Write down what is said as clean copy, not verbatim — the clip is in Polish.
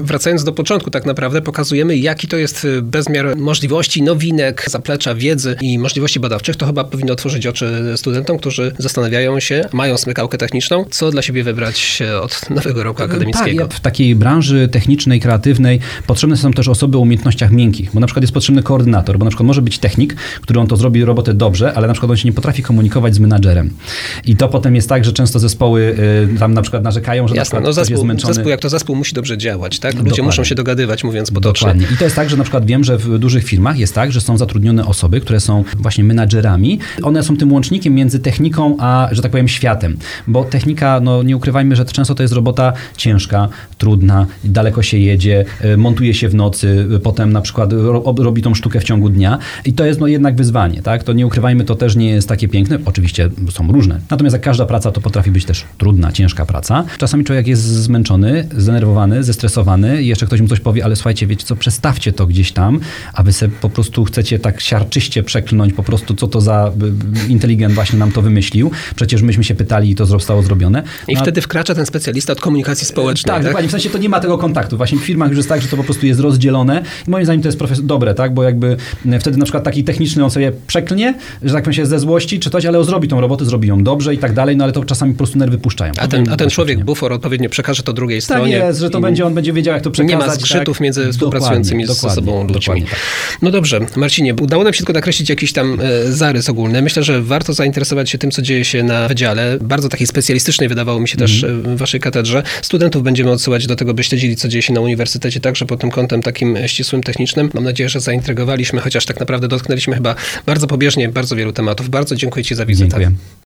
wracając do początku, tak naprawdę pokazujemy, jaki to jest bezmiar możliwości, nowinek, zaplecza wiedzy i możliwości badawczych. To chyba powinno otworzyć oczy studentom, którzy zastanawiają się, mają smykałkę techniczną, co dla siebie wybrać od nowego roku akademickiego. Tak, w takiej branży technicznej, kreatywnej potrzebne są też osoby o umiejętnościach miękkich, bo na przykład jest potrzebny koordynator, bo na przykład może być technik, który on to zrobi robotę dobrze, ale na przykład on się nie potrafi komunikować z menadżerem. I to potem jest tak, że często zespoły tam na przykład narzekają, że jasne, na przykład ktoś jest zmęczony. Zespół jak to zespół musi dobrze działać, tak? Ludzie Dokładnie. muszą się dogadywać, mówiąc potocznie. Dokładnie. I to jest tak, że na przykład wiem, że w dużych firmach jest tak, że są zatrudnione osoby, które są właśnie menadżerami. One są tym łącznikiem między techniką a, że tak powiem, światem. Bo technika, no nie ukrywajmy, że często to jest robota ciężka, trudna, daleko się jedzie, montuje się w nocy, potem na przykład robi tą sztukę w ciągu dnia. I to jest no jednak wyzwanie, tak? To nie ukrywajmy, to też nie jest takie piękne. Oczywiście są różne. Natomiast jak każda praca, to potrafi być też trudna, ciężka praca. Czasami człowiek jest zmęczony, zdenerwowany, zestresowany i jeszcze ktoś mu coś powie, ale słuchajcie, wiecie co, przestawcie to gdzieś tam, a wy sobie po prostu chcecie tak siarczyście przeklnąć po prostu, co to za inteligent właśnie nam to wymyślił. Przecież myśmy się pytali i to zostało zrobione. I wtedy wkracza ten specjalista od komunikacji społecznej. Tak, dokładnie. W sensie to nie ma tego kontaktu. Właśnie w firmach już jest tak, że to po prostu jest rozdzielone i moim zdaniem to jest dobre, tak? Bo jakby wtedy na przykład taki techniczny on sobie przeklnie, że tak powiem się ze złości czy coś, ale zrobi tą robotę, zrobi ją dobrze i tak dalej, no ale to czasami po prostu nerwy puszczają. A ten człowiek, bufor odpowiednio przekaże to drugiej stronie. Tak jest, że to on będzie wiedział, jak to przekazać. Nie ma zgrzytów między współpracującymi ze sobą ludźmi. Tak. No dobrze, Marcinie, udało nam się tylko nakreślić jakiś tam zarys ogólny. Myślę, że warto zainteresować się tym, co dzieje się na wydziale. Bardzo takiej specjalistycznej wydawało mi się też w waszej katedrze. Studentów będziemy odsyłać do tego, by śledzili, co dzieje się na uniwersytecie, także pod tym kątem takim ścisłym, technicznym. Mam nadzieję, że zaintrygowaliśmy, chociaż tak naprawdę dotknęliśmy chyba bardzo pobieżnie bardzo wielu tematów. Bardzo dziękuję ci za wizytę. Dziękuję.